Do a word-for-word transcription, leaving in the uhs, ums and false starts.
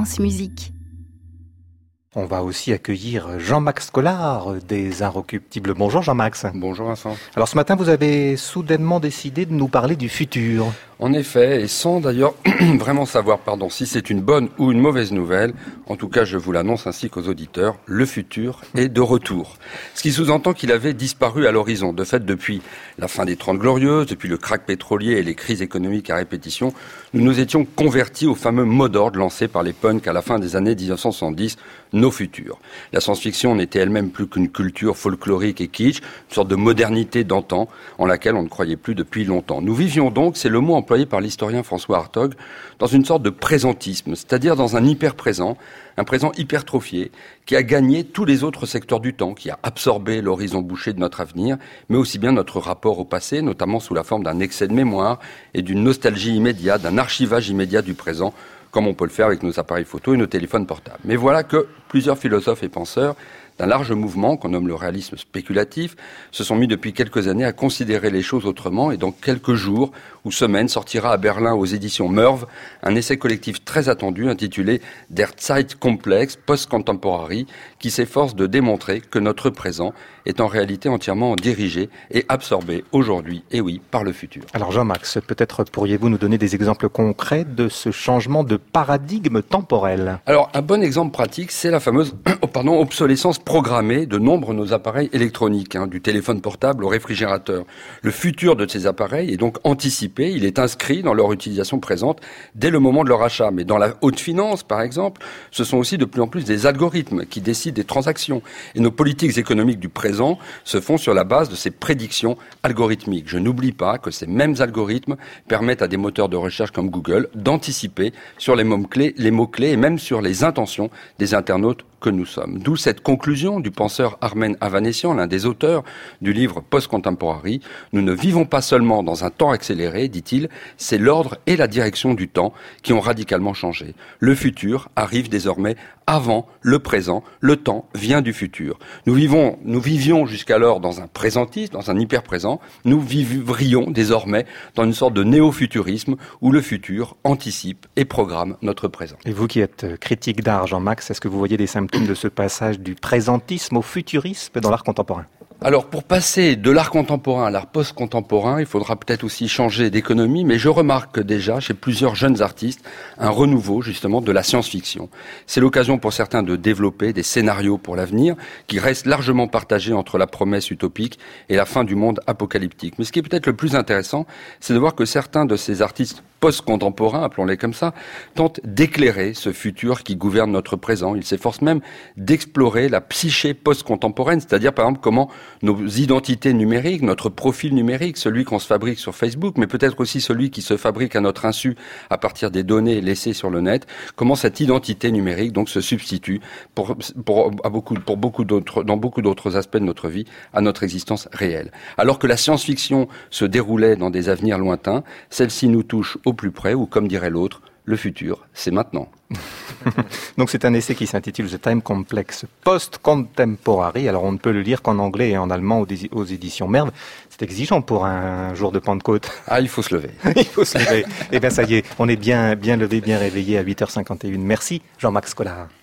France Musique. On va aussi accueillir Jean-Max Collard des Inrecuptibles. Bonjour Jean-Max. Bonjour Vincent. Alors ce matin, vous avez soudainement décidé de nous parler du futur. En effet, et sans d'ailleurs vraiment savoir pardon, si c'est une bonne ou une mauvaise nouvelle, en tout cas je vous l'annonce ainsi qu'aux auditeurs, le futur est de retour. Ce qui sous-entend qu'il avait disparu à l'horizon. De fait, depuis la fin des Trente Glorieuses, depuis le krach pétrolier et les crises économiques à répétition, nous nous étions convertis au fameux mot d'ordre lancé par les punks à la fin des années dix-neuf cent soixante-dix, nos futurs. La science-fiction n'était elle-même plus qu'une culture folklorique et kitsch, une sorte de modernité d'antan en laquelle on ne croyait plus depuis longtemps. Nous vivions donc, c'est le mot employé par l'historien François Hartog, dans une sorte de présentisme, c'est-à-dire dans un hyper-présent, un présent hypertrophié qui a gagné tous les autres secteurs du temps, qui a absorbé l'horizon bouché de notre avenir, mais aussi bien notre rapport au passé, notamment sous la forme d'un excès de mémoire et d'une nostalgie immédiate, d'un archivage immédiat du présent, comme on peut le faire avec nos appareils photo et nos téléphones portables. Mais voilà que plusieurs philosophes et penseurs d'un large mouvement qu'on nomme le réalisme spéculatif, se sont mis depuis quelques années à considérer les choses autrement, et dans quelques jours ou semaines sortira à Berlin aux éditions Merv un essai collectif très attendu intitulé Der Zeitkomplex Post-Contemporary, qui s'efforce de démontrer que notre présent est en réalité entièrement dirigé et absorbé aujourd'hui, et oui, par le futur. Alors Jean-Max, peut-être pourriez-vous nous donner des exemples concrets de ce changement de paradigme temporel? Alors, un bon exemple pratique, c'est la fameuse oh, pardon, obsolescence programmée de nombre de nos appareils électroniques, hein, du téléphone portable au réfrigérateur. Le futur de ces appareils est donc anticipé, il est inscrit dans leur utilisation présente dès le moment de leur achat. Mais dans la haute finance, par exemple, ce sont aussi de plus en plus des algorithmes qui décident des transactions. Et nos politiques économiques du présent se font sur la base de ces prédictions algorithmiques. Je n'oublie pas que ces mêmes algorithmes permettent à des moteurs de recherche comme Google d'anticiper sur les mots-clés, les mots-clés et même sur les intentions des internautes que nous sommes. D'où cette conclusion du penseur Armen Avanessian, l'un des auteurs du livre Post-Contemporary. Nous ne vivons pas seulement dans un temps accéléré, dit-il, c'est l'ordre et la direction du temps qui ont radicalement changé. Le futur arrive désormais avant le présent, le temps vient du futur. Nous vivons, nous vivions jusqu'alors dans un présentisme, dans un hyper-présent, nous vivrions désormais dans une sorte de néo-futurisme où le futur anticipe et programme notre présent. Et vous qui êtes critique d'art, Jean-Max, est-ce que vous voyez des symptômes de ce passage du présentisme au futurisme dans l'art contemporain? Alors, pour passer de l'art contemporain à l'art post-contemporain, il faudra peut-être aussi changer d'économie, mais je remarque déjà, chez plusieurs jeunes artistes, un renouveau, justement, de la science-fiction. C'est l'occasion pour certains de développer des scénarios pour l'avenir, qui restent largement partagés entre la promesse utopique et la fin du monde apocalyptique. Mais ce qui est peut-être le plus intéressant, c'est de voir que certains de ces artistes post-contemporains, appelons-les comme ça, tentent d'éclairer ce futur qui gouverne notre présent. Ils s'efforcent même d'explorer la psyché post-contemporaine, c'est-à-dire, par exemple, comment nos identités numériques, notre profil numérique, celui qu'on se fabrique sur Facebook, mais peut-être aussi celui qui se fabrique à notre insu à partir des données laissées sur le net, comment cette identité numérique donc se substitue pour, pour, à beaucoup, pour beaucoup d'autres, dans beaucoup d'autres aspects de notre vie à notre existence réelle. Alors que la science-fiction se déroulait dans des avenirs lointains, celle-ci nous touche au plus près, ou comme dirait l'autre, le futur, c'est maintenant. Donc c'est un essai qui s'intitule The Time Complex Post-Contemporary. Alors on ne peut le lire qu'en anglais et en allemand aux éditions Merv. C'est exigeant pour un jour de Pentecôte. Ah, il faut se lever. Il faut se lever. Eh bien ça y est, on est bien, bien levé, bien réveillé à huit heures cinquante et une. Merci Jean-Max Collard.